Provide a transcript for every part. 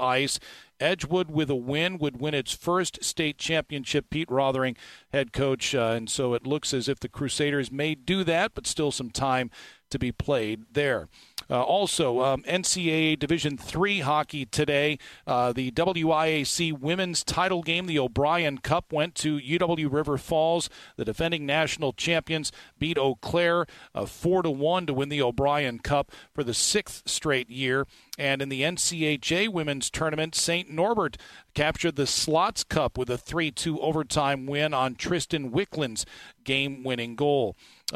ice. Edgewood with a win would win its first state championship. Pete Rothering, head coach, and so it looks as if the Crusaders may do that, but still some time to be played there. Also, NCAA Division III hockey today. The WIAC women's title game, the O'Brien Cup, went to UW River Falls. The defending national champions beat Eau Claire 4-1 to win the O'Brien Cup for the 6th straight year. And in the NCHA women's tournament, St. Norbert captured the Slots Cup with a 3-2 overtime win on Tristan Wickland's game-winning goal.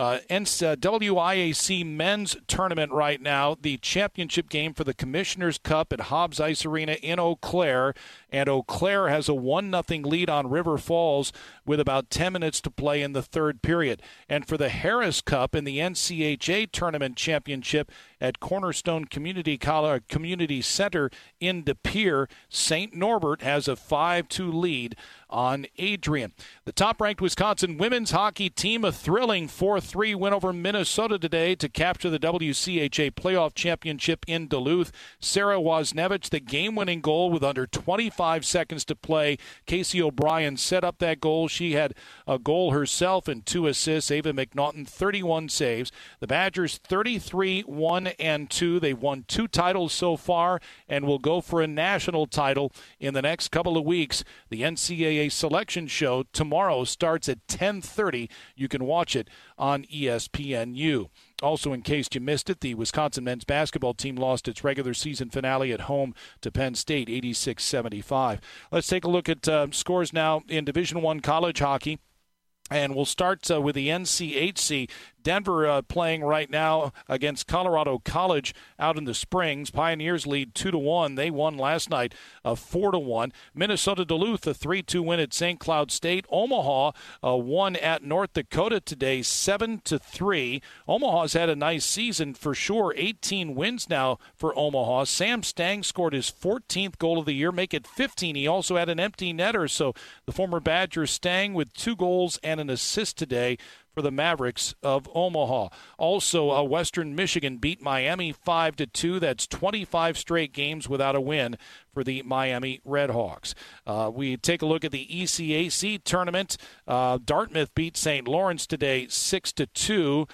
WIAC men's tournament right now, the championship game for the Commissioner's Cup at Hobbs Ice Arena in Eau Claire, and Eau Claire has a 1-0 lead on River Falls with about 10 minutes to play in the third period. And for the Harris Cup in the NCHA tournament championship at Cornerstone Community Center in De Pere, St. Norbert has a 5-2 lead on Adrian. The top-ranked Wisconsin women's hockey team, a thrilling 4-3 win over Minnesota today to capture the WCHA playoff championship in Duluth. Sarah Wozniewicz, the game-winning goal with under 25 seconds to play. Casey O'Brien set up that goal. She had a goal herself and 2 assists. Ava McNaughton, 31 saves. The Badgers, 33-1-2. They've won 2 titles so far and will go for a national title in the next couple of weeks. The NCAA selection show tomorrow starts at 10:30. You can watch it on ESPNU. Also, in case you missed it, the Wisconsin men's basketball team lost its regular season finale at home to Penn State, 86-75. Let's take a look at scores now in Division I college hockey. And we'll start with the NCHC. Denver playing right now against Colorado College out in the Springs. Pioneers lead 2-1. They won last night 4-1. Minnesota Duluth, a 3-2 win at St. Cloud State. Omaha won at North Dakota today 7-3. Omaha's had a nice season for sure. 18 wins now for Omaha. Sam Stang scored his 14th goal of the year, make it 15. He also had an empty netter, so the former Badger Stang with 2 goals and an assist today for the Mavericks of Omaha. Also, Western Michigan beat Miami 5-2. That's 25 straight games without a win for the Miami Redhawks. We take a look at the ECAC tournament. Dartmouth beat St. Lawrence today 6-2.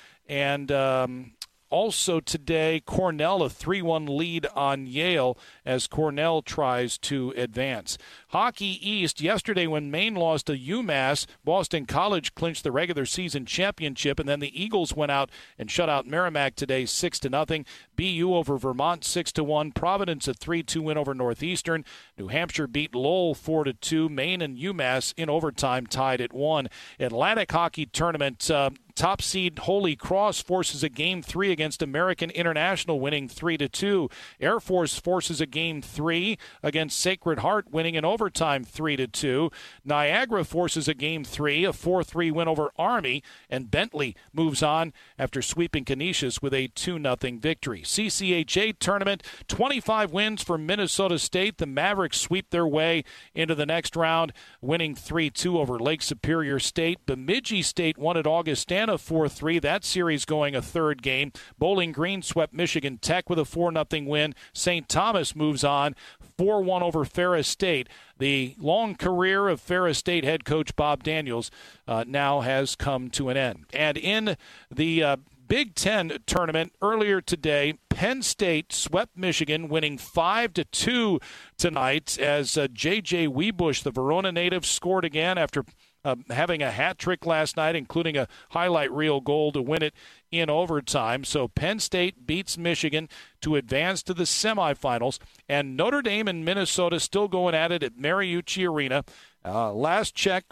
And also today, Cornell, a 3-1 lead on Yale as Cornell tries to advance. Hockey East, yesterday when Maine lost to UMass, Boston College clinched the regular season championship, and then the Eagles went out and shut out Merrimack today 6-0. BU over Vermont 6-1. Providence a 3-2 win over Northeastern. New Hampshire beat Lowell 4-2. Maine and UMass in overtime tied at 1. Atlantic Hockey Tournament, top seed Holy Cross forces a Game 3 against American International, winning 3-2. Air Force forces a Game 3 against Sacred Heart, winning in overtime 3-2. Niagara forces a Game 3, a 4-3 win over Army, and Bentley moves on after sweeping Canisius with a 2-0 victory. CCHA Tournament, 25 wins for Minnesota State. The Mavericks sweep their way into the next round, winning 3-2 over Lake Superior State. Bemidji State won at Augustana 4-3. That series going a third game. Bowling Green swept Michigan Tech with a 4-0 win. St. Thomas moves on 4-1 over Ferris State. The long career of Ferris State head coach Bob Daniels now has come to an end. And in the Big Ten tournament earlier today, Penn State swept Michigan, winning 5-2 tonight as J.J. Wiebusch, the Verona native, scored again after having a hat trick last night, including a highlight reel goal to win it in overtime. So Penn State beats Michigan to advance to the semifinals, and Notre Dame and Minnesota still going at it at Mariucci Arena. Last check,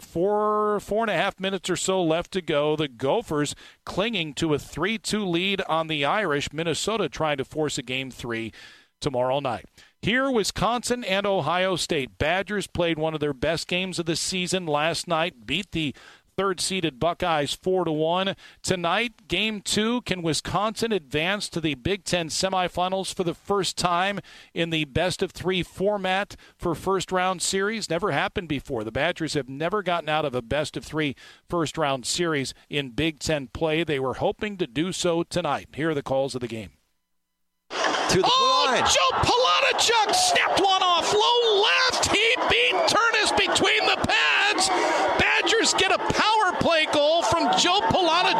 4.5 minutes or so left to go. The Gophers clinging to a 3-2 lead on the Irish. Minnesota trying to force a Game 3 tomorrow night. Here, Wisconsin and Ohio State. Badgers played one of their best games of the season last night, beat the third-seeded Buckeyes 4-1. Tonight, Game 2, can Wisconsin advance to the Big Ten semifinals for the first time in the best-of-3 format for first-round series? Never happened before. The Badgers have never gotten out of a best-of-3 first-round series in Big Ten play. They were hoping to do so tonight. Here are the calls of the game. To the line. Joe Palanichuk snapped one off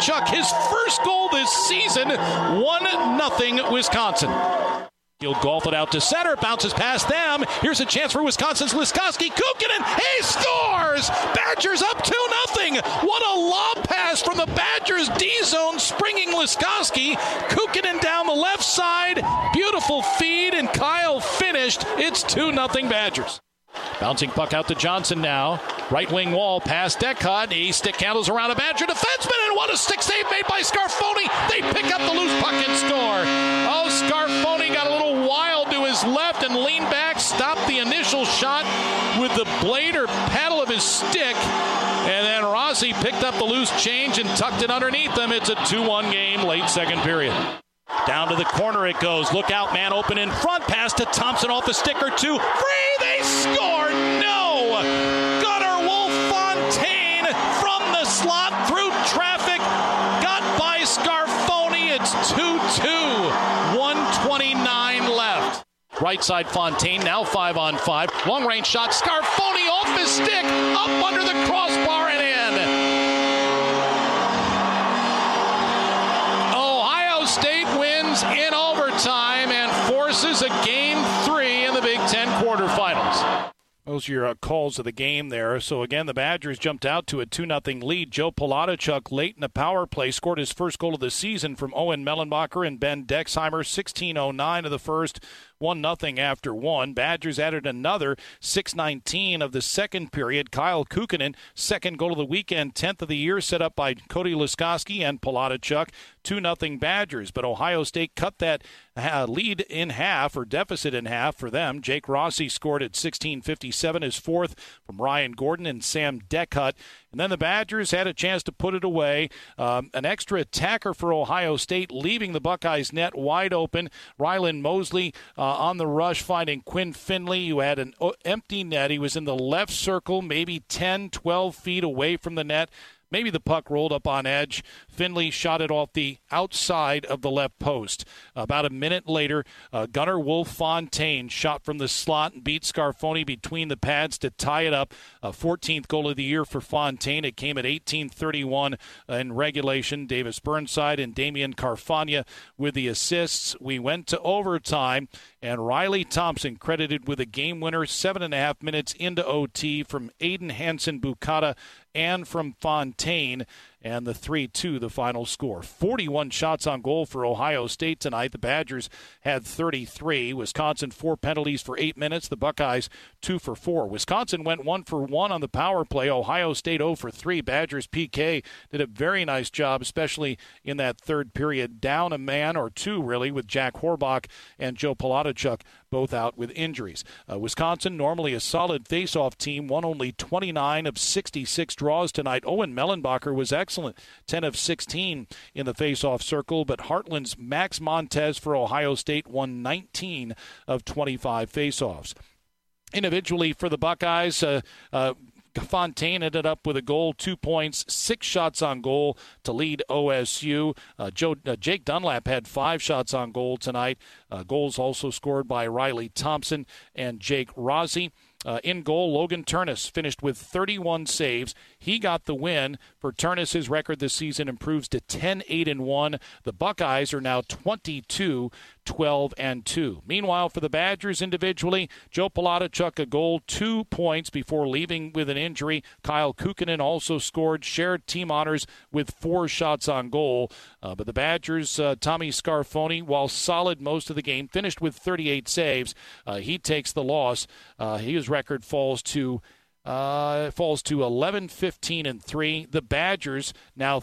Polachuk, his first goal this season, 1-0 Wisconsin. He'll golf it out to center, bounces past them. Here's a chance for Wisconsin's Liskowski. Kukkonen, he scores! Badgers up 2-0. What a lob pass from the Badgers D-zone, springing Liskowski. Kukkonen down the left side. Beautiful feed, and Kyle finished. It's 2-0 Badgers. Bouncing puck out to Johnson now. Right wing wall past Deckhut. He stick handles around a Badger defenseman, and what a stick save made by Scarfoni. They pick up the loose puck and score. Oh, Scarfoni got a little wild to his left and leaned back, stopped the initial shot with the blade or paddle of his stick, and then Rossi picked up the loose change and tucked it underneath them. It's a 2-1 game, late second period. Down to the corner it goes. Look out, man open in front. Pass to Thompson off a stick or two. Free, they score! No! Gunnar Wolf-Fontaine from the slot through traffic. Got by Scarfoni. It's 2-2. 1:29 left. Right side Fontaine, now 5-on-5. Long range shot. Scarfoni off his stick. Up under the crossbar and in. State wins in overtime and forces a Game 3 in the Big Ten quarterfinals. Those are your calls of the game there. So, again, the Badgers jumped out to a 2-0 lead. Joe Polachuk, late in the power play, scored his first goal of the season from Owen Mellenbacher and Ben Dexheimer. 16:09 of the first, 1-0 after one. Badgers added another 6:19 of the second period. Kyle Kukkonen, second goal of the weekend, 10th of the year, set up by Cody Liskowski and Polachuk. 2-0 Badgers, but Ohio State cut that lead in half, or deficit in half for them. Jake Rossi scored at 16:57, his fourth from Ryan Gordon and Sam Deckhut. And then the Badgers had a chance to put it away. An extra attacker for Ohio State, leaving the Buckeyes net wide open. Rylan Mosley on the rush, finding Quinn Finley, who had an empty net. He was in the left circle, maybe 10, 12 feet away from the net. Maybe the puck rolled up on edge. Finley shot it off the outside of the left post. About a minute later, Gunnar Wolf-Fontaine shot from the slot and beat Scarfoni between the pads to tie it up. 14th goal of the year for Fontaine. It came at 18:31 in regulation. Davis Burnside and Damian Carfagna with the assists. We went to overtime, and Riley Thompson credited with a game winner 7.5 minutes into OT from Aiden Hansen-Bukata and from Fontaine, and the 3-2 the final score. 41 shots on goal for Ohio State tonight. The Badgers had 33. Wisconsin 4 penalties for 8 minutes. The Buckeyes 2 for 4. Wisconsin went 1 for 1 on the power play. Ohio State 0 for 3. Badgers PK did a very nice job, especially in that third period. Down a man or two, really, with Jack Horbach and Joe Polachuk both out with injuries. Wisconsin, normally a solid face-off team, won only 29 of 66 draws tonight. Owen Mellenbacher was excellent, 10 of 16 in the face-off circle, but Heartland's Max Montez for Ohio State won 19 of 25 face-offs. Individually for the Buckeyes, Fontaine ended up with a goal, 2 points, 6 shots on goal to lead OSU. Jake Dunlap had 5 shots on goal tonight. Goals also scored by Riley Thompson and Jake Rossi. In goal, Logan Turnus finished with 31 saves. He got the win. For Turnus, his record this season improves to 10-8-1. The Buckeyes are now 22-12-2. Meanwhile, for the Badgers individually, Joe Polachuk a goal, 2 points before leaving with an injury. Kyle Kukkonen also scored, shared team honors with 4 shots on goal. But the Badgers, Tommy Scarfoni, while solid most of the game, finished with 38 saves. He takes the loss. His record falls to 11-15-3. The Badgers now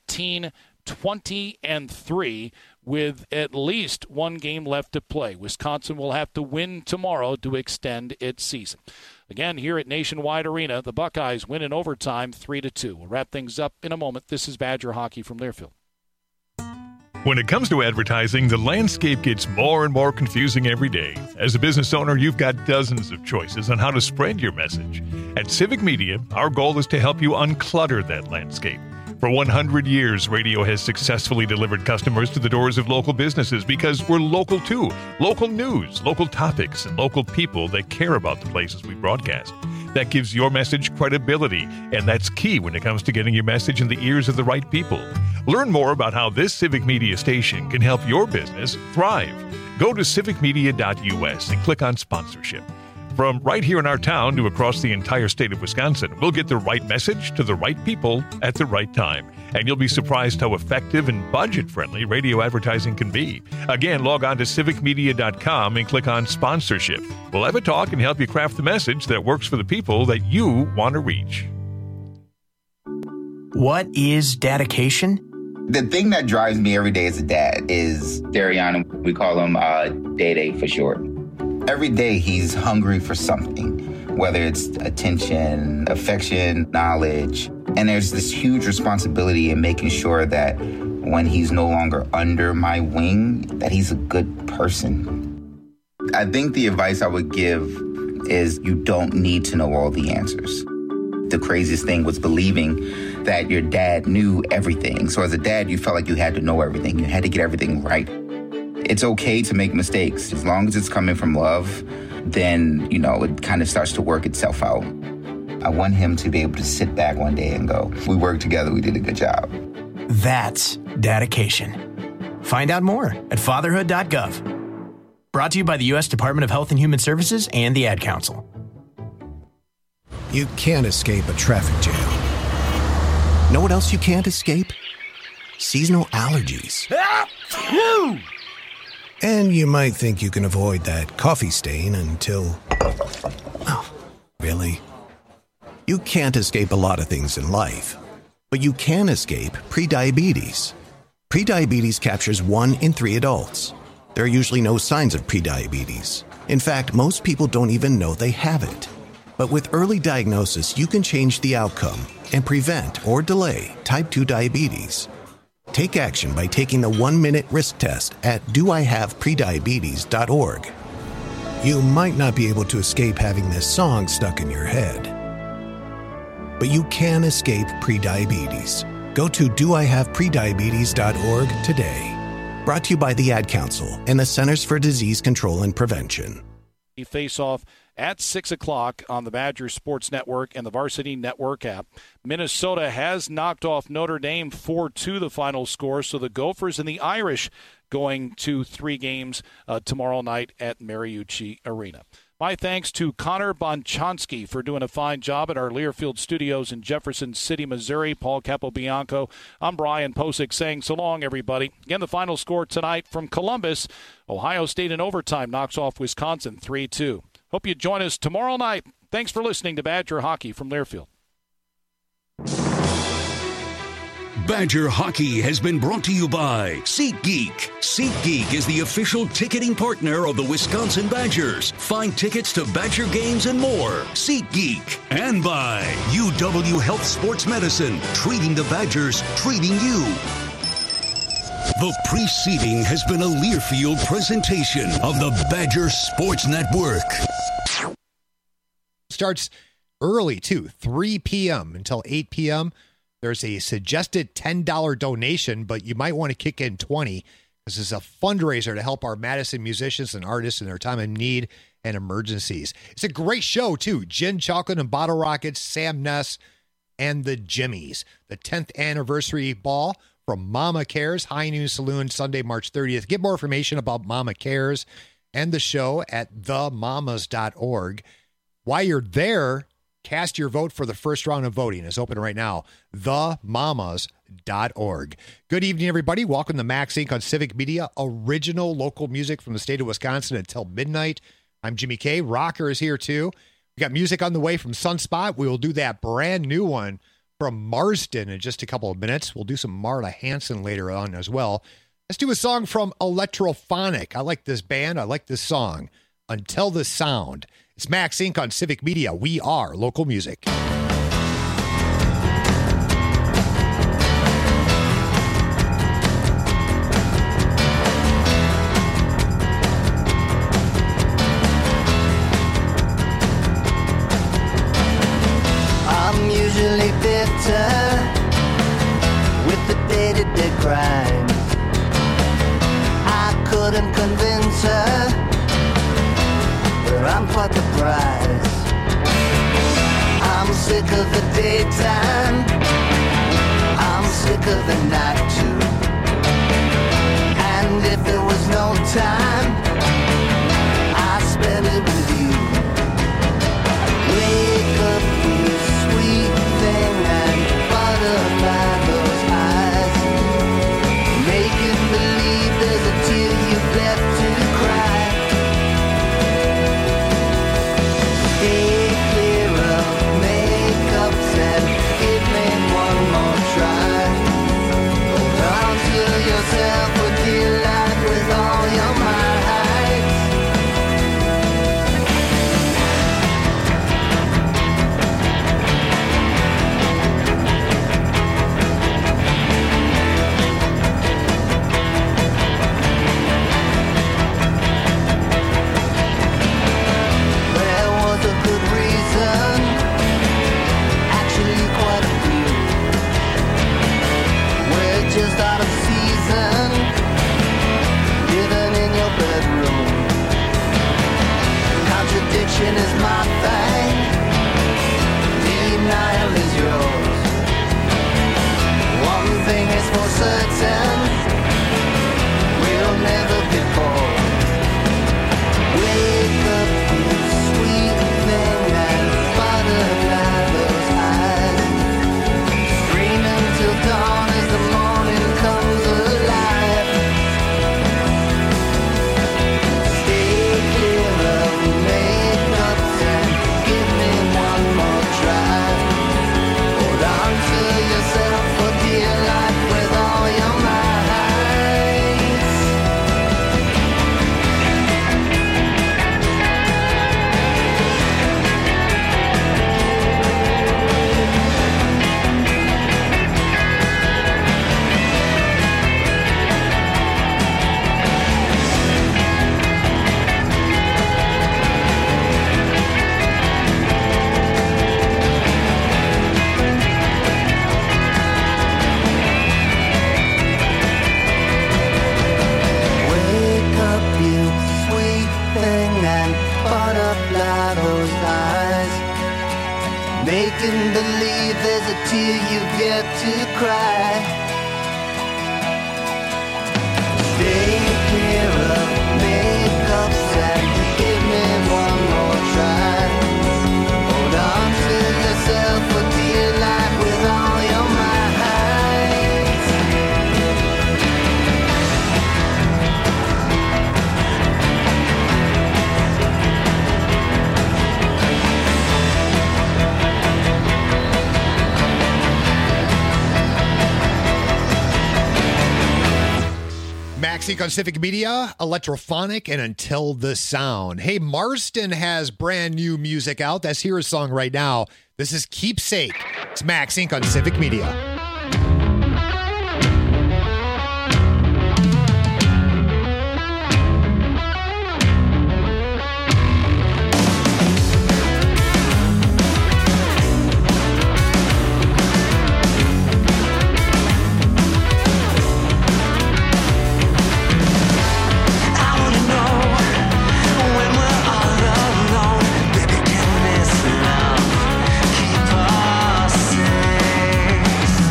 13-20-3 with at least one game left to play. Wisconsin will have to win tomorrow to extend its season. Again, here at Nationwide Arena, the Buckeyes win in overtime 3-2. We'll wrap things up in a moment. This is Badger Hockey from Learfield. When it comes to advertising, the landscape gets more and more confusing every day. As a business owner, you've got dozens of choices on how to spread your message. At Civic Media, our goal is to help you unclutter that landscape. For 100 years, radio has successfully delivered customers to the doors of local businesses because we're local too. Local news, local topics, and local people that care about the places we broadcast. That gives your message credibility, and that's key when it comes to getting your message in the ears of the right people. Learn more about how this Civic Media station can help your business thrive. Go to civicmedia.us and click on sponsorship. From right here in our town to across the entire state of Wisconsin, we'll get the right message to the right people at the right time. And you'll be surprised how effective and budget-friendly radio advertising can be. Again, log on to civicmedia.com and click on sponsorship. We'll have a talk and help you craft the message that works for the people that you want to reach. What is dedication? The thing that drives me every day as a dad is Darian. We call him Day for short. Every day he's hungry for something, whether it's attention, affection, knowledge. And there's this huge responsibility in making sure that when he's no longer under my wing, that he's a good person. I think the advice I would give is you don't need to know all the answers. The craziest thing was believing that your dad knew everything. So as a dad, you felt like you had to know everything. You had to get everything right. It's okay to make mistakes. As long as it's coming from love, then, it kind of starts to work itself out. I want him to be able to sit back one day and go, we worked together, we did a good job. That's dedication. Find out more at fatherhood.gov. Brought to you by the U.S. Department of Health and Human Services and the Ad Council. You can't escape a traffic jam. Know what else you can't escape? Seasonal allergies. And you might think you can avoid that coffee stain until... Oh, really? You can't escape a lot of things in life, but you can escape prediabetes. Prediabetes captures 1 in 3 adults. There are usually no signs of prediabetes. In fact, most people don't even know they have it. But with early diagnosis, you can change the outcome and prevent or delay type 2 diabetes. Take action by taking the 1-minute risk test at doihaveprediabetes.org. You might not be able to escape having this song stuck in your head, but you can escape prediabetes. Go to doihaveprediabetes.org today. Brought to you by the Ad Council and the Centers for Disease Control and Prevention. Face-off at 6 o'clock on the Badger Sports Network and the Varsity Network app. Minnesota has knocked off Notre Dame 4-2 the final score, so the Gophers and the Irish going to 3 games tomorrow night at Mariucci Arena. My thanks to Connor Bonchansky for doing a fine job at our Learfield studios in Jefferson City, Missouri. Paul Capobianco. I'm Brian Posick saying so long, everybody. Again, the final score tonight from Columbus. Ohio State in overtime knocks off Wisconsin 3-2. Hope you join us tomorrow night. Thanks for listening to Badger Hockey from Learfield. Badger Hockey has been brought to you by SeatGeek. SeatGeek is the official ticketing partner of the Wisconsin Badgers. Find tickets to Badger games and more. SeatGeek. And by UW Health Sports Medicine. Treating the Badgers, treating you. The preceding has been a Learfield presentation of the Badger Sports Network. Starts early, too, 3 p.m. until 8 p.m. There's a suggested $10 donation, but you might want to kick in $20. This is a fundraiser to help our Madison musicians and artists in their time of need and emergencies. It's a great show, too. Gin, Chocolate, and Bottle Rockets, Sam Ness, and the Jimmies. The 10th anniversary ball from Mama Cares, High Noon Saloon, Sunday, March 30th. Get more information about Mama Cares and the show at themamas.org. While you're there, cast your vote for the first round of voting. It's open right now. Themamas.org. Good evening, everybody. Welcome to Max Inc. on Civic Media. Original local music from the state of Wisconsin until midnight. I'm Jimmy K. Rocker is here, too. We got music on the way from Sunspot. We will do that brand new one from Marsden in just a couple of minutes. We'll do some Marla Hanson later on as well. Let's do a song from Electrophonic. I like this band. I like this song. Until the Sound. It's Max Inc. on Civic Media. We are local music. I'm usually bitter with the day-to-day grind. I couldn't convince her, but I'm quite the prize. I'm sick of the daytime, I'm sick of the night too. And if there was no time, I spend it with you. Wake up, you sweet thing, and butterfly those eyes, making believe there's a tear you've left to cry. Stay clear of makeups and give me one more try. Hold on to yourself for dear life with all your might. There was a good reason, actually quite a few. We're just out of season, living in your bedroom. Contradiction is my thing, denial is yours. One thing is for certain, we'll never be bored. Wake up, you sweet thing, and butterfly those eyes. Scream until dawn as the morning comes alive. Stay clear of makeups and give me one more try. Hold on to yourself for dear life with all your might. Wake up, you sweet thing, and butterfly those eyes, making believe there's a tear you've yet to cry. Stay clear of makeups and give me one more try. Hold on to yourself for dear life with all your might. Maxine on Civic Media, Electrophonic, and Until the Sound. Hey, Marston has brand new music out. That's here his song right now. This is Keepsake. It's Max Inc. on Civic Media. Keep us safe.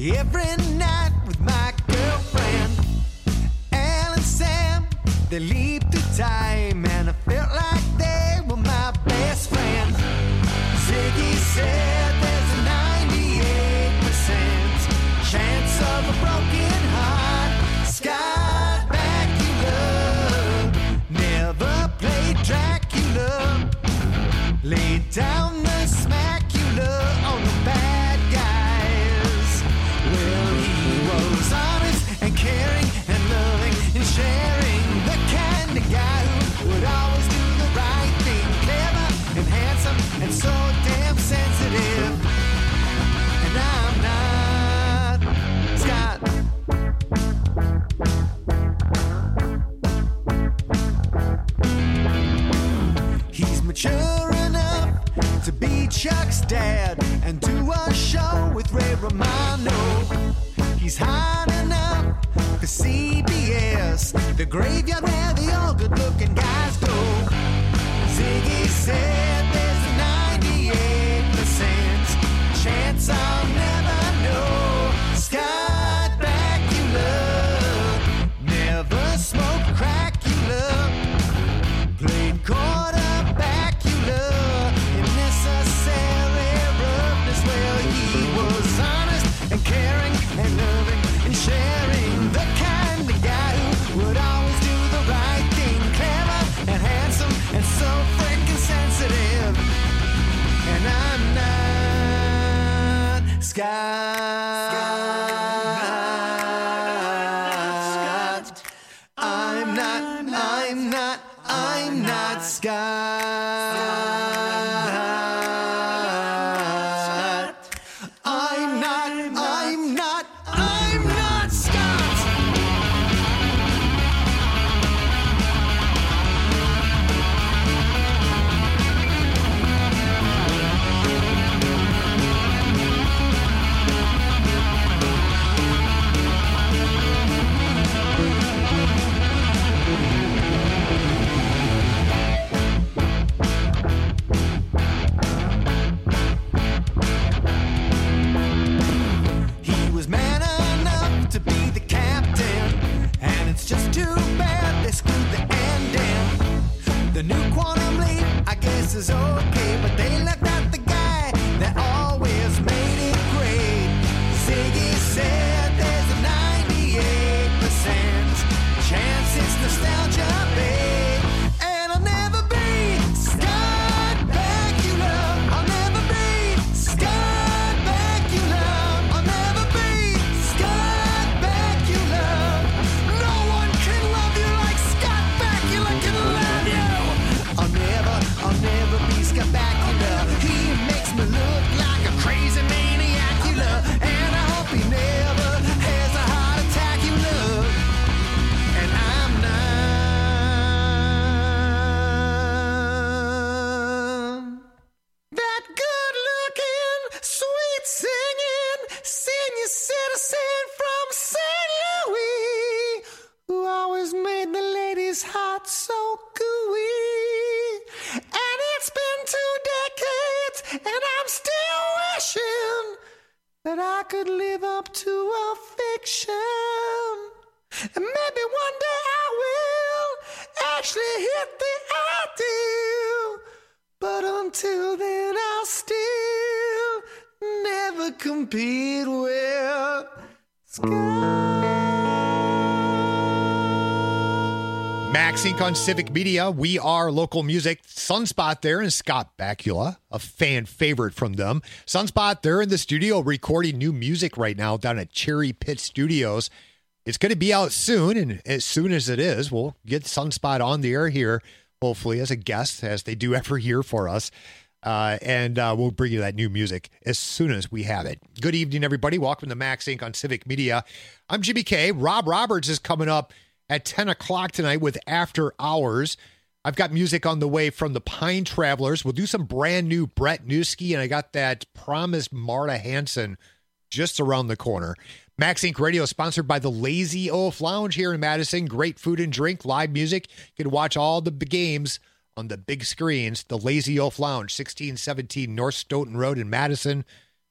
every night with my girlfriend, Al and Sam. They leaped through time and I felt like they were my best friend. Ziggy said there's a 98% chance of a broken heart. Scott Bakula never played Dracula, laid down the smacula on the bad guys. Well, he was honest and caring and loving and sharing, the kind of guy who would always do the right thing, clever and handsome and so damn sensitive. And I'm not Scott. He's mature enough to be Chuck's dad and do a show with Ray Romano. He's hot enough for CBS, the graveyard where the all good-looking guys go. Ziggy said there's a 98% chance I'll never know. Scott Bakula never smoked Cracula, played quarterbackula in necessary roughness. Well, he was honest and caring and loving and sharing, the kind of guy who would always do the right thing, clever and handsome and so freaking sensitive. And I'm not Scott. I'm not Scott. I'm not Scott. He was man enough to be the captain, and it's just too bad they screwed the ending. The new Quantum Leap, I guess, is okay, but they left out the guy that always made it great. Ziggy said there's a 98% chance it's nostalgia, babe. And I'll never be Scott Bakula. I'll never be Scott Bakula. I'll never be Scott Bakula. No one can love you like Scott Bakula can love you. I'll never be Scott Bakula. He makes me look like a crazy maniac-ula. And I hope he never has a heart attack-ula. And I'm not that good-looking, sweet-singing senior citizen from St. Louis, who always made the ladies' heart so gooey. And it's been 2 decades, and I'm still wishing that I could live up to a fiction. And maybe one day I will actually hit the ideal. But until then, I'll still never compete with Scott. Max Inc. on Civic Media. We are local music. Sunspot there and Scott Bakula, a fan favorite from them. Sunspot, they're in the studio recording new music right now down at Cherry Pit Studios. It's going to be out soon, and as soon as it is, we'll get Sunspot on the air here, hopefully as a guest, as they do every year for us. And we'll bring you that new music as soon as we have it. Good evening, everybody. Welcome to Max Inc. on Civic Media. I'm Jimmy K. Rob Roberts is coming up at 10 o'clock tonight with After Hours. I've got music on the way from the Pine Travelers. We'll do some brand new Brett Newski, and I got that promised Marta Hanson just around the corner. Max Inc. Radio is sponsored by the Lazy Oaf Lounge here in Madison. Great food and drink, live music. You can watch all the games on the big screens. The Lazy Oaf Lounge, 1617 North Stoughton Road in Madison.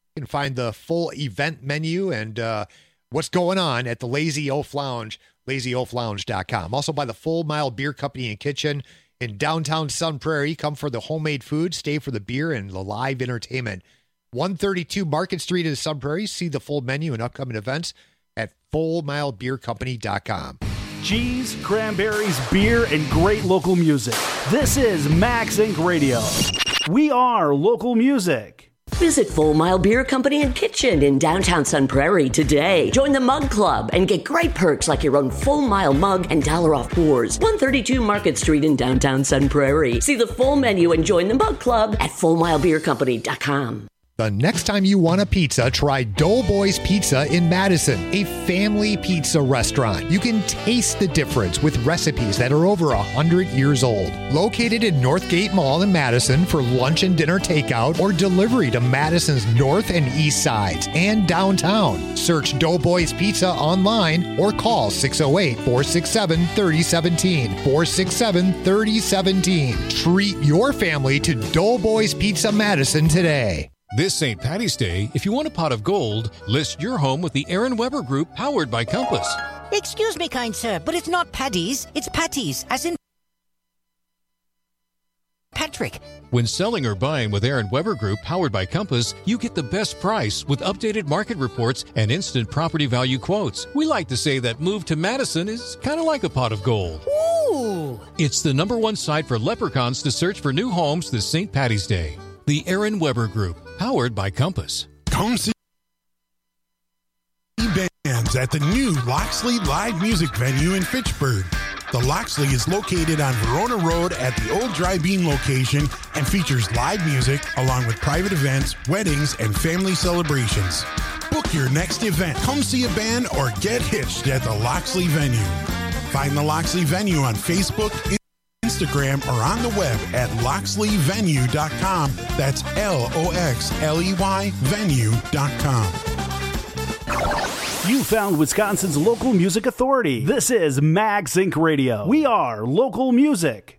You can find the full event menu and what's going on at the Lazy Oaf Lounge, lazyoaflounge.com. Also by the Full Mile Beer Company and Kitchen in downtown Sun Prairie. Come for the homemade food, stay for the beer and the live entertainment. 132 Market Street in Sun Prairie. See the full menu and upcoming events at fullmilebeercompany.com. Cheese, cranberries, beer, and great local music. This is Max Inc. Radio. We are local music. Visit Full Mile Beer Company and Kitchen in downtown Sun Prairie today. Join the Mug Club and get great perks like your own Full Mile mug and $1 off pours. 132 Market Street in downtown Sun Prairie. See the full menu and join the Mug Club at fullmilebeercompany.com. The next time you want a pizza, try Doughboys Pizza in Madison, a family pizza restaurant. You can taste the difference with recipes that are over 100 years old. Located in Northgate Mall in Madison for lunch and dinner takeout or delivery to Madison's north and east sides and downtown. Search Doughboys Pizza online or call 608-467-3017. 467-3017. Treat your family to Doughboys Pizza Madison today. This St. Paddy's Day, if you want a pot of gold, list your home with the Aaron Weber Group, powered by Compass. Excuse me, kind sir, but it's not Paddy's, it's Patty's, as in Patrick. When selling or buying with Aaron Weber Group, powered by Compass, you get the best price with updated market reports and instant property value quotes. We like to say that move to Madison is kind of like a pot of gold. Ooh! It's the #1 site for leprechauns to search for new homes this St. Paddy's Day. The Aaron Weber Group, powered by Compass. Come see bands at the new Loxley Live Music Venue in Fitchburg. The Loxley is located on Verona Road at the old Dry Bean location and features live music along with private events, weddings, and family celebrations. Book your next event. Come see a band or get hitched at the Loxley venue. Find the Loxley venue on Facebook, Instagram, or on the web at loxleyvenue.com. That's LOXLEY venue.com. You found Wisconsin's local music authority. This is Max Inc. Radio. We are local music.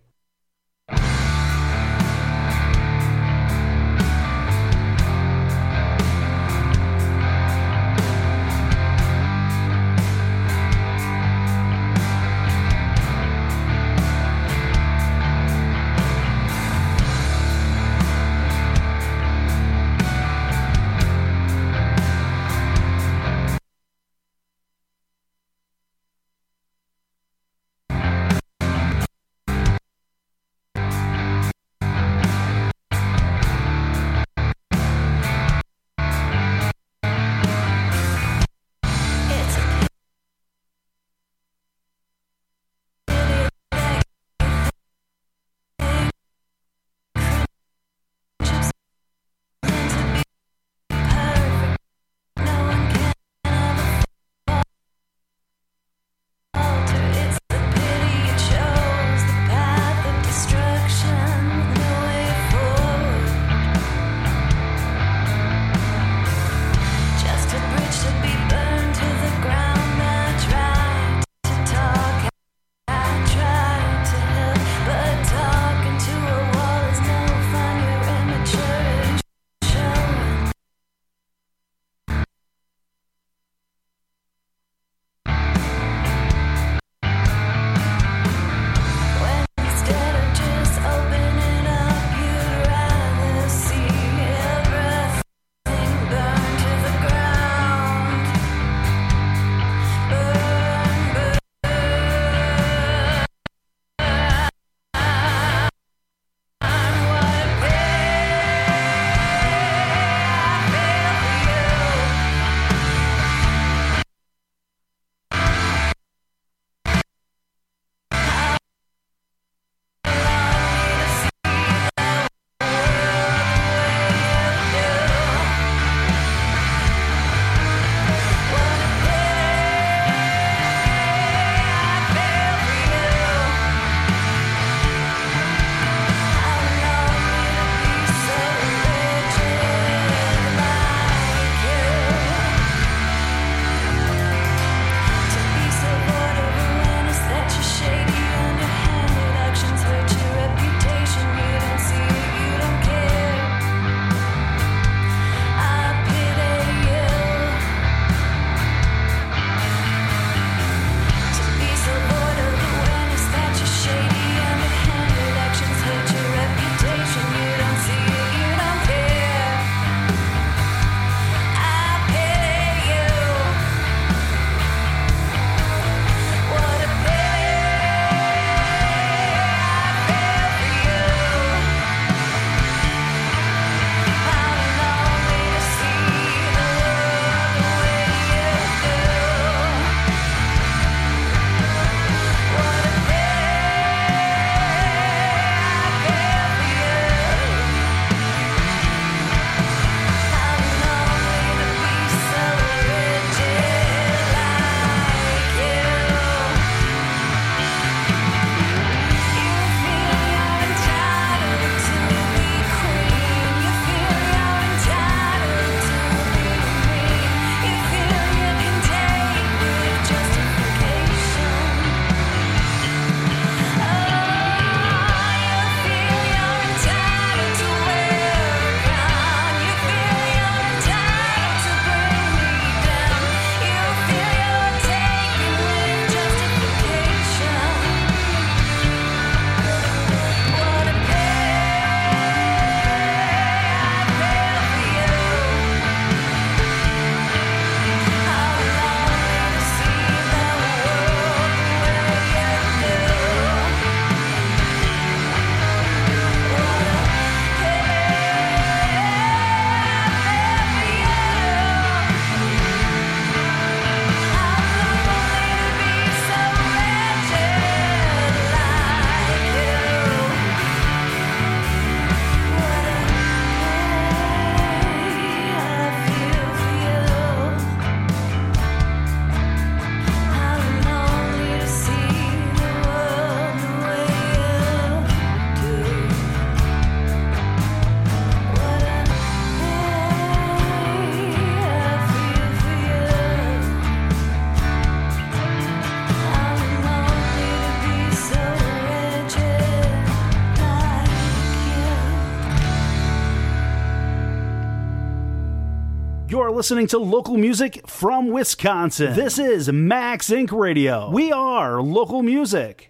listening to local music from Wisconsin. This is Max Inc. Radio. We are local music.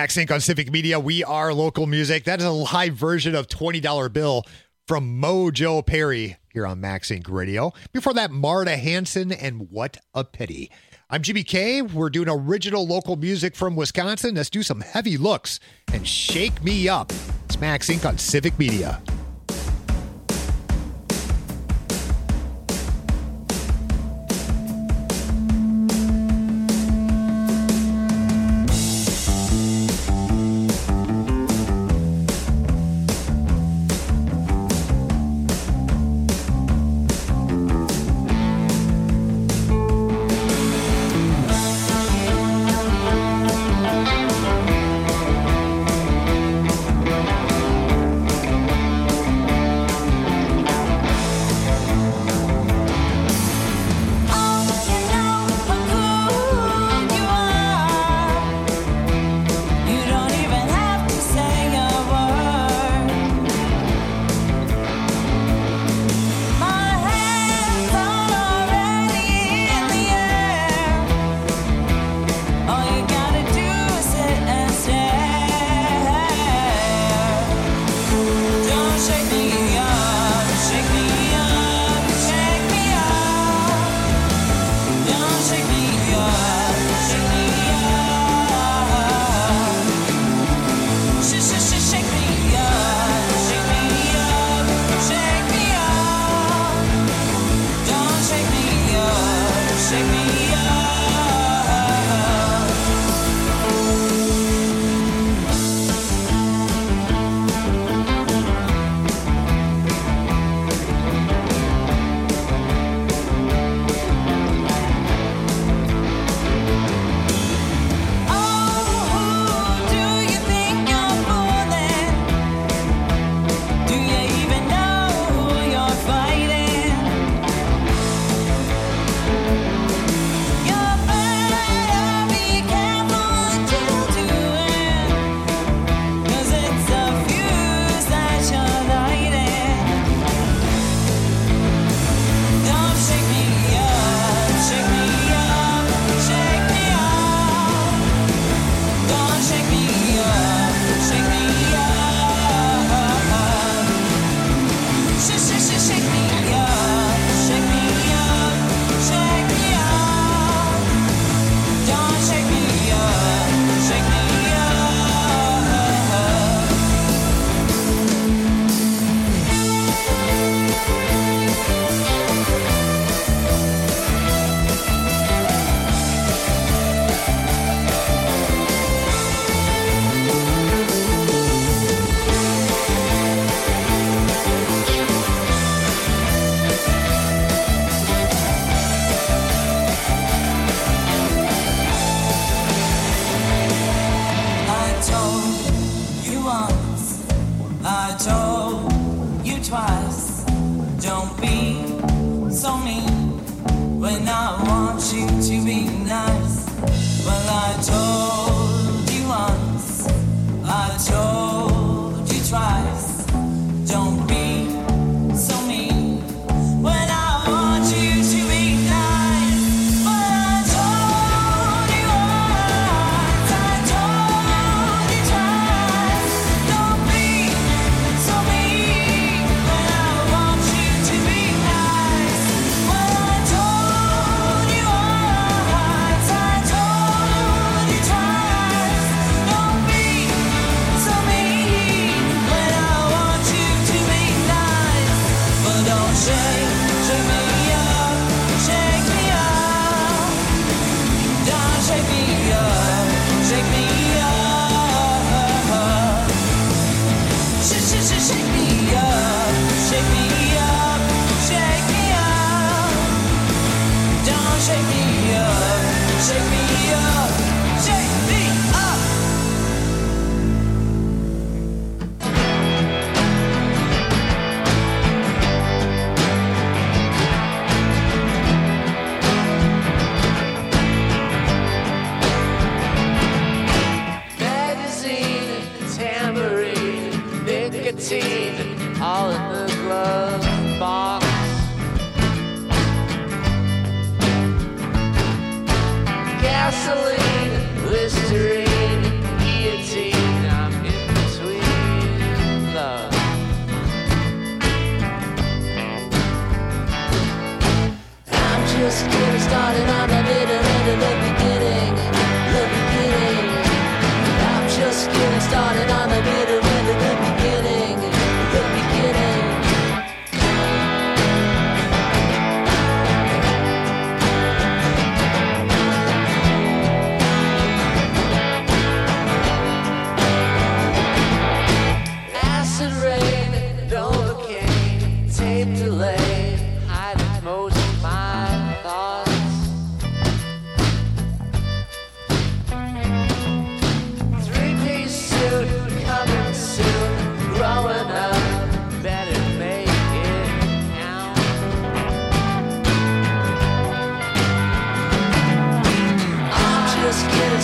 Max Inc. on Civic Media. We are local music. That is a live version of $20 Bill from Mojo Perry here on Max Inc. Radio. Before that, Marta Hanson and What a Pity. I'm Jimmy K. We're doing original local music from Wisconsin. Let's do some heavy looks and shake me up. It's Max Inc. on Civic Media. All in the glove box. Gasoline, Listerine, guillotine.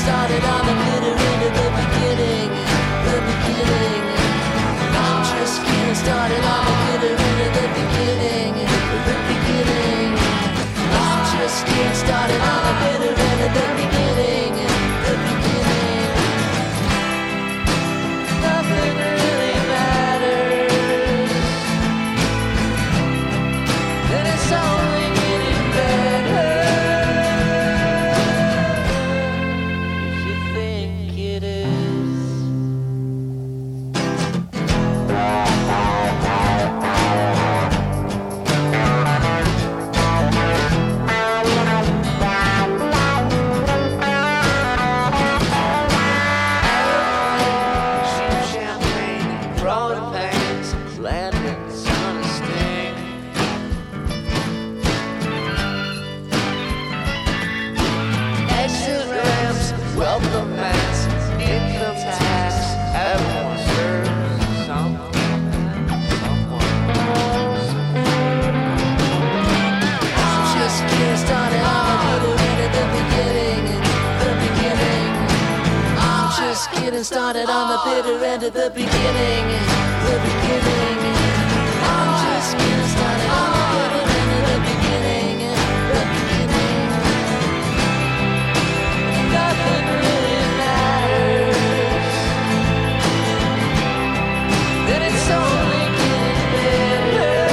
started on the bitter end of the beginning. The beginning. I'm just getting started on the bitter end of the beginning. The beginning. I'm just getting started on the bitter end of the beginning. The beginning. Nothing really matters. And it's only getting better. If you think it is. Champagne, broad pants, lanterns on a sting. Exit ramps, welcome mats, income tax, everyone serves something, I'm just getting started on the bitter end of the beginning, the beginning. I'm just getting started on the bitter end of the beginning, the beginning. I'm just getting started on the bitter end of the beginning, the beginning. Nothing really matters. Then it's only getting better.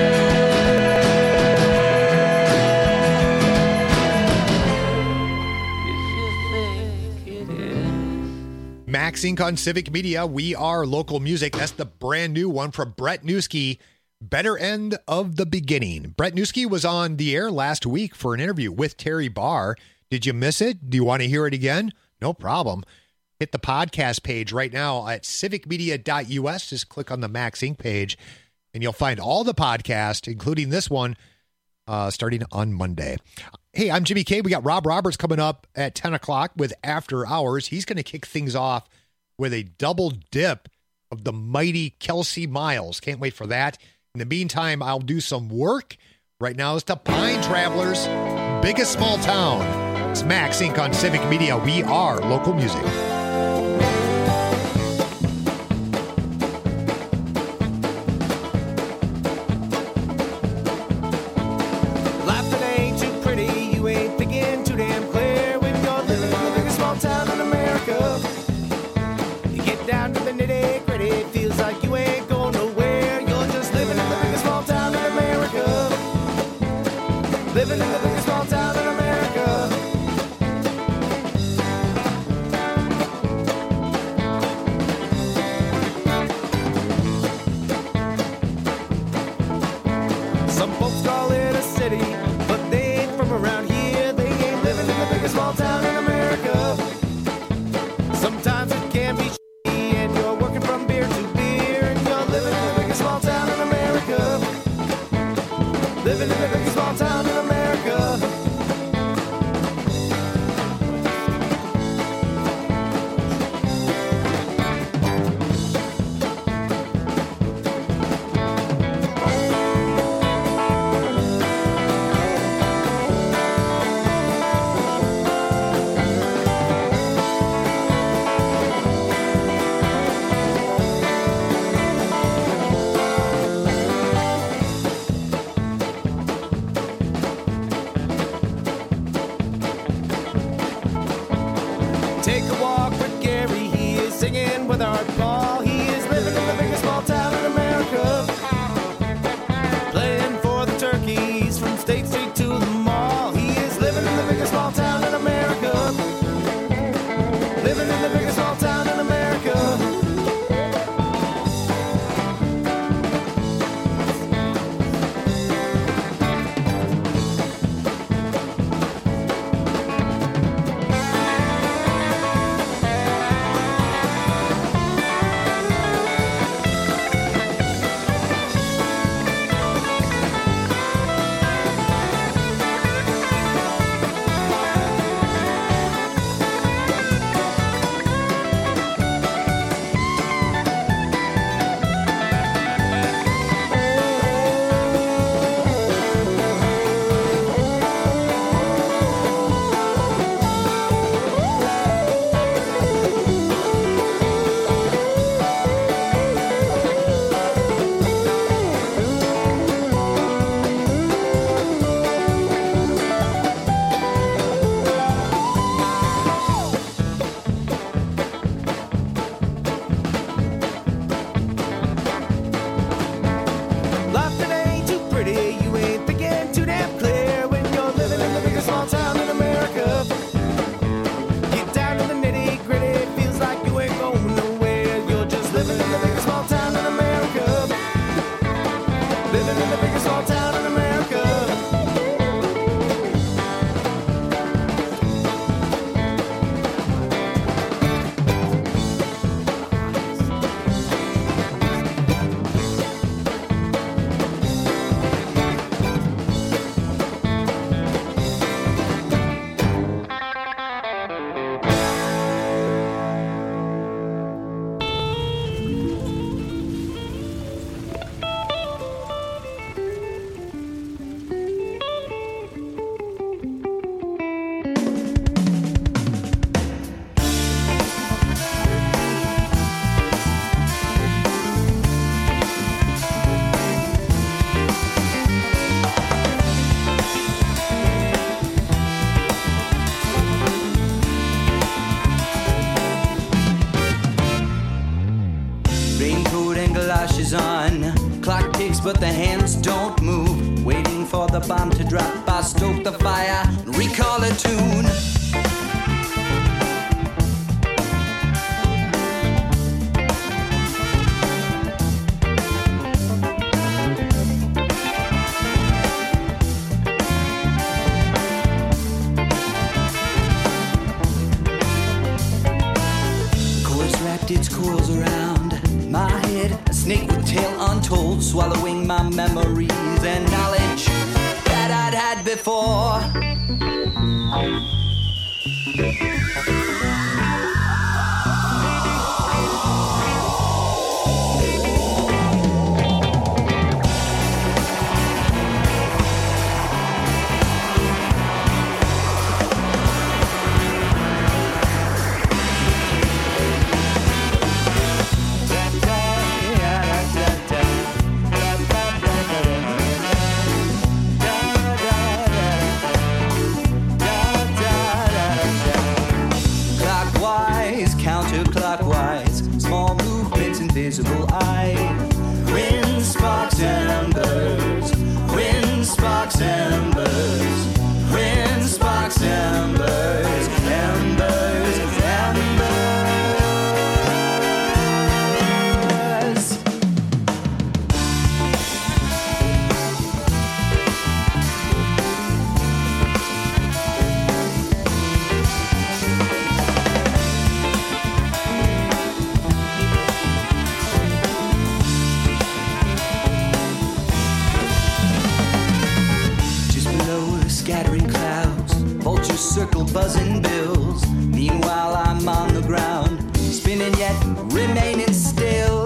If you think it is. Max Inc. on Civic Media. We are local music. That's the brand new one from Brett Newski. Better End of the Beginning. Brett Newski was on the air last week for an interview with Terry Barr. Did you miss it? Do you want to hear it again? No problem. Hit the podcast page right now at civicmedia.us. Just click on the Max Inc. page, and you'll find all the podcasts, including this one, starting on Monday. Hey, I'm Jimmy K. We got Rob Roberts coming up at 10 o'clock with After Hours. He's going to kick things off with a double dip of the mighty Kelsey Miles. Can't wait for that. In the meantime, I'll do some work. Right now it's the Pine Travelers, biggest small town. It's Max Inc. on Civic Media. We are local music. Life that ain't too pretty, you ain't thinking too damn clear. When you're living in the biggest small town in America, you get down to the nitty gritty, it feels like you ain't going nowhere. You're just living in the biggest small town in America. Living in the biggest small town in America. Some folks call it a city, but they ain't from around here. They ain't living in the biggest small town in America. Sometimes it can be shitty, and you're working from beer to beer, and you're living in the biggest small town in America. Living in the biggest small town in America. Take a walk with Gary, he is singing with Art Paul. He is living in the biggest small town in America. Playing for the turkeys from State Street to the mall. He is living in the biggest small town in America. Living in the biggest small town in America. watches on. Clock ticks, but the hands don't move. Waiting for the bomb to drop, I stoke the fire and recall a tune. Its coils around my head, a snake with tail untold, swallowing my memories and knowledge that I'd had before. Counterclockwise, small movements, invisible eye. Wind sparks embers, wind sparks embers, wind sparks embers, embers, embers. Scattering clouds, vultures circle buzzing bills. Meanwhile I'm on the ground, spinning yet remaining still.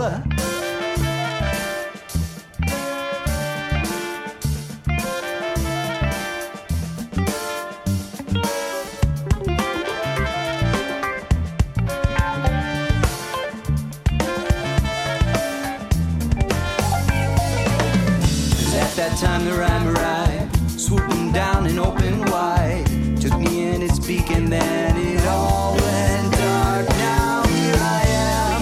Cause at that time the rhyme arrived, swooping down and open wide, took me in its beak and then it all went dark. Now here I am.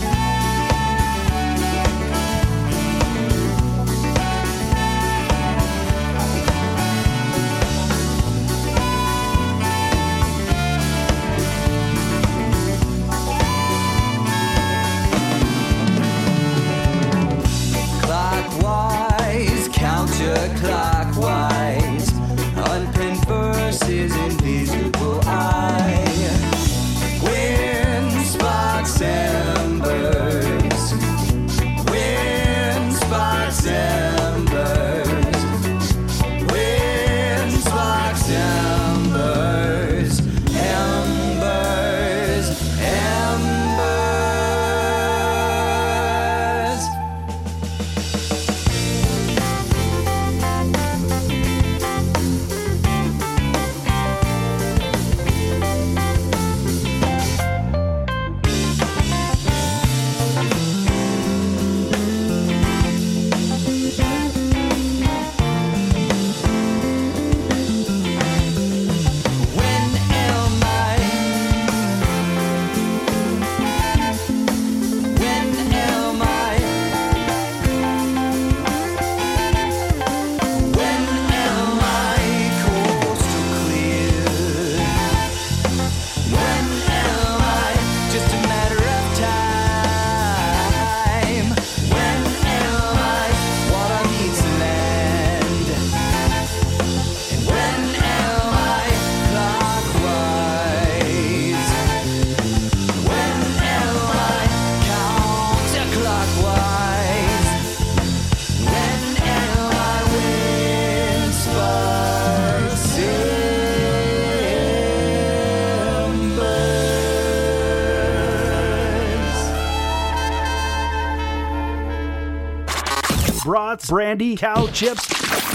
Clockwise, counterclockwise, unpenned verses, invisible eye. Wind sparks embers, wind sparks embers, wind sparks embers, embers, embers. brats, brandy, cow chips,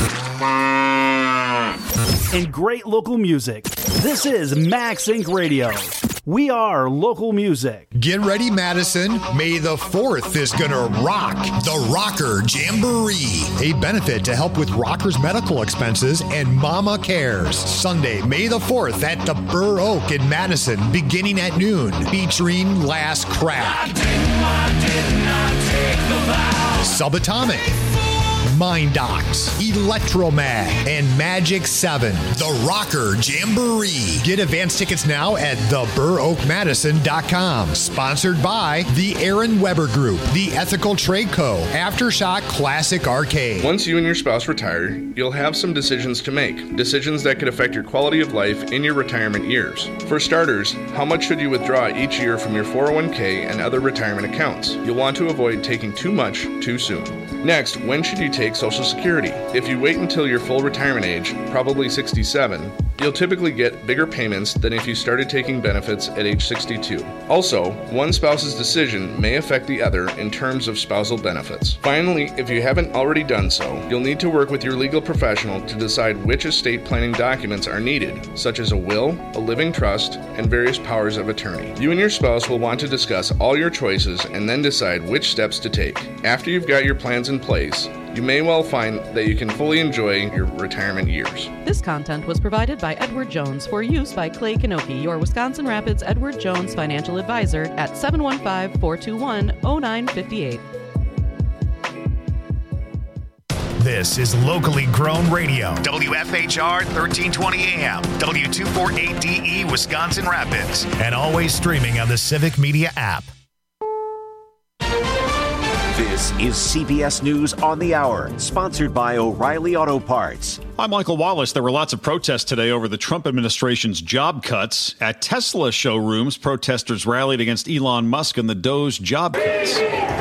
and great local music. This is Max Inc. Radio. We are local music. Get ready, Madison. May the 4th is gonna rock. The Rocker Jamboree, a benefit to help with rockers' medical expenses and Mama Cares. Sunday, May the 4th at the Burr Oak in Madison, beginning at noon, featuring Last Crack. Subatomic, MindDocs, Electromag, and Magic 7. The Rocker Jamboree. Get advance tickets now at theburoakmadison.com. Sponsored by the Aaron Weber Group, the Ethical Trade Co., Aftershock Classic Arcade. Once you and your spouse retire, you'll have some decisions to make. Decisions that could affect your quality of life in your retirement years. For starters, how much should you withdraw each year from your 401k and other retirement accounts? You'll want to avoid taking too much too soon. Next, when should you take Social Security? If you wait until your full retirement age, probably 67, you'll typically get bigger payments than if you started taking benefits at age 62. Also, one spouse's decision may affect the other in terms of spousal benefits. Finally, if you haven't already done so, you'll need to work with your legal professional to decide which estate planning documents are needed, such as a will, a living trust, and various powers of attorney. You and your spouse will want to discuss all your choices and then decide which steps to take. After you've got your plans in place, you may well find that you can fully enjoy your retirement years. This content was provided by Edward Jones for use by Clay Kanoki, your Wisconsin Rapids Edward Jones financial advisor at 715-421-0958. This is locally grown radio. WFHR 1320 AM, W248DE Wisconsin Rapids, and always streaming on the Civic Media app. This is CBS News on the Hour, sponsored by O'Reilly Auto Parts. I'm Michael Wallace. There were lots of protests today over the Trump administration's job cuts. At Tesla showrooms, protesters rallied against Elon Musk and the Doge job cuts.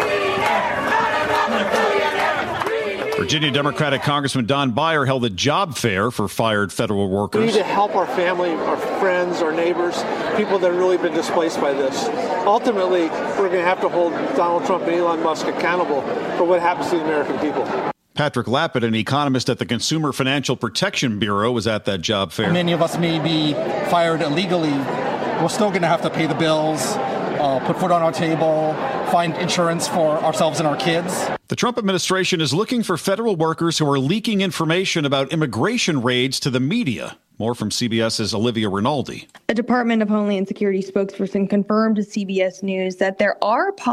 Virginia Democratic Congressman Don Beyer held a job fair for fired federal workers. We need to help our family, our friends, our neighbors, people that have really been displaced by this. Ultimately, we're going to have to hold Donald Trump and Elon Musk accountable for what happens to the American people. Patrick Lappin, an economist at the Consumer Financial Protection Bureau, was at that job fair. Many of us may be fired illegally. We're still going to have to pay the bills, put food on our table, find insurance for ourselves and our kids. The Trump administration is looking for federal workers who are leaking information about immigration raids to the media. More from CBS's Olivia Rinaldi. A Department of Homeland Security spokesperson confirmed to CBS News that there are